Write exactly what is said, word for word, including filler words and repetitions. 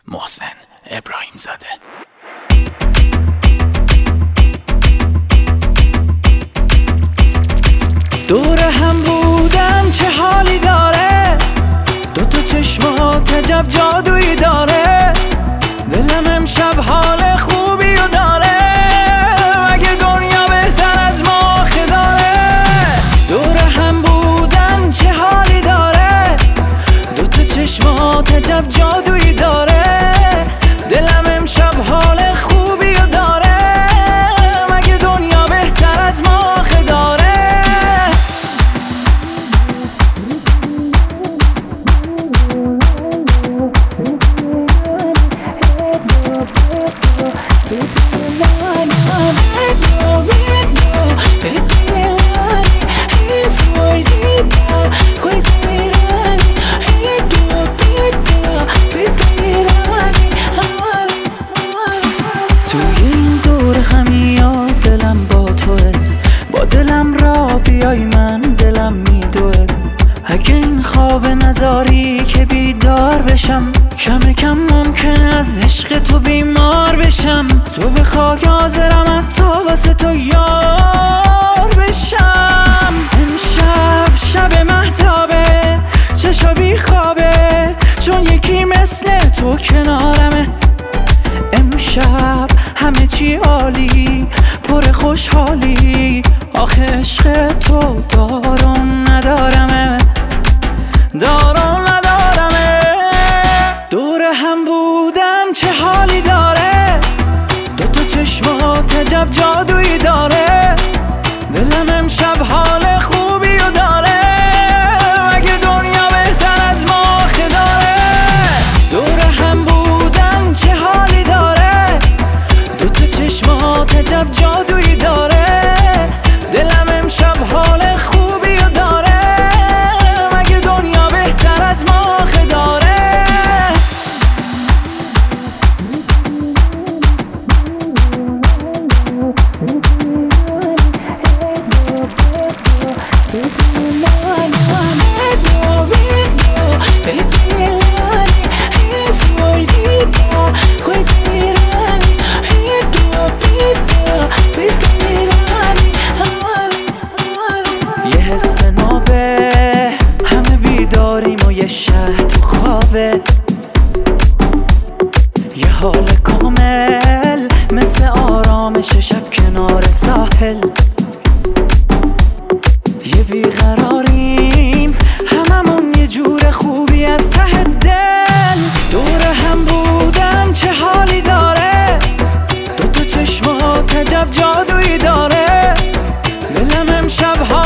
محسن ابراهیم زاده. دور هم بودن چه حالی داره، دو تا چشمات عجب جادویی داره، دلم امشب حال خوبی رو داره، مگه دنیا بهتر از ما آخه داره. دور هم بودن چه حالی داره، دو تا چشمات عجب جادویی داره، دلم امشب حال خوبی رو داره، مگه دنیا بهتر از ما آخه داره. بیای من دلم میدوه، اگه این خواب نزاری که بیدار بشم، کم کم ممکن از عشق تو بیمار بشم، تو بخوای حاضرم حتی واسه تو یار بشم. امشب شب مهتابه، چشا بی خوابه، چون یکی مثل تو کنارمه. امشب همه چی عالی، پر خوشحالی، آخه عشق تو دارم ندارمه، دارم ندارمه. دور هم بودن چه حالی داره، دو تا چشمات عجب جادویی داره، دلم امشب حال خوبی رو داره، مگه دنیا بهتر از ما آخه داره. دور هم بودن چه حالی داره، دو تا چشمات عجب جادویی داره، دلم امشب حال خوبی رو داره، مگه دنیا بهتر از ما آخه داره. یه حس نابه، همه بیداریم و یه شهر تو خوابه، یه حال کامل مثل آرامش شب کنار ساحل، یه بیقراریم هممون یه جور خوبی از ته دل. دور هم بودن چه حالی داره، دو تا چشمات عجب جادویی داره، دلم امشب